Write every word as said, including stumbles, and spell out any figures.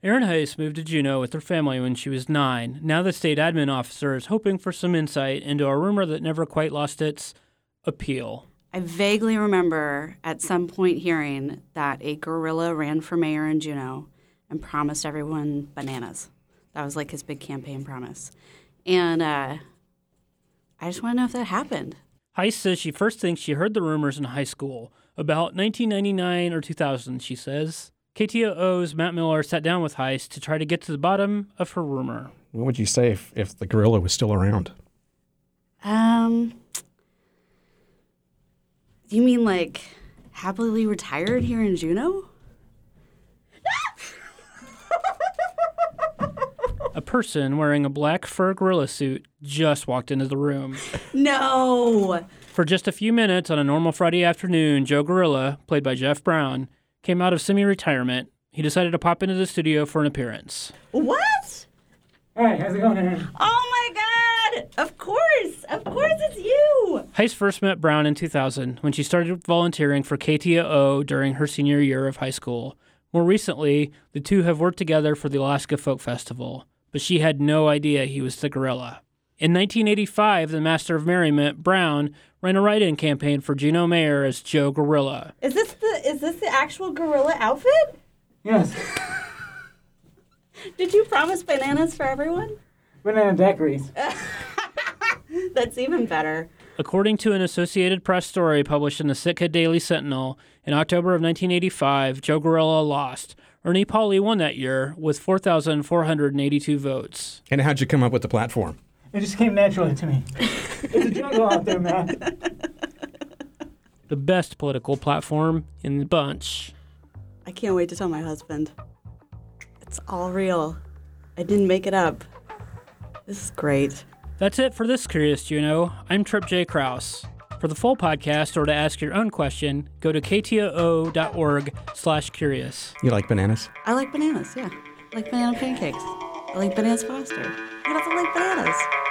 Erin Heiss moved to Juneau with her family when she was nine. Now the state admin officer is hoping for some insight into a rumor that never quite lost its appeal. I vaguely remember at some point hearing that a gorilla ran for mayor in Juneau and promised everyone bananas. That was like his big campaign promise. And uh, I just want to know if that happened. Heiss says she first thinks she heard the rumors in high school. About nineteen ninety-nine or two thousand, she says. K T O O's Matt Miller sat down with Heiss to try to get to the bottom of her rumor. What would you say if, if the gorilla was still around? Um, you mean like happily retired here in Juneau? A person wearing a black fur gorilla suit just walked into the room. No! For just a few minutes on a normal Friday afternoon, Joe Gorilla, played by Jeff Brown, came out of semi-retirement. He decided to pop into the studio for an appearance. What? Hi, how's it going, Aaron? Oh my God! Of course! Of course it's you! Heiss first met Brown in two thousand when she started volunteering for K T O O during her senior year of high school. More recently, the two have worked together for the Alaska Folk Festival, but she had no idea he was the gorilla. In nineteen eighty-five, the Master of Merriment, Brown, ran a write-in campaign for Juneau mayor as Joe Gorilla. Is this the is this the actual gorilla outfit? Yes. Did you promise bananas for everyone? Banana daiquiris. That's even better. According to an Associated Press story published in the Sitka Daily Sentinel, in October of nineteen eighty-five, Joe Gorilla lost. Ernie Pauley won that year with four thousand four hundred eighty-two votes. And how'd you come up with the platform? It just came naturally to me. It's a jungle out there, man. The best political platform in the bunch. I can't wait to tell my husband. It's all real. I didn't make it up. This is great. That's it for this Curious Juneau. I'm Trip J. Krause. For the full podcast or to ask your own question, go to ktoo.org slash curious. You like bananas? I like bananas, yeah. I like banana pancakes. I like bananas Foster. Who doesn't like bananas?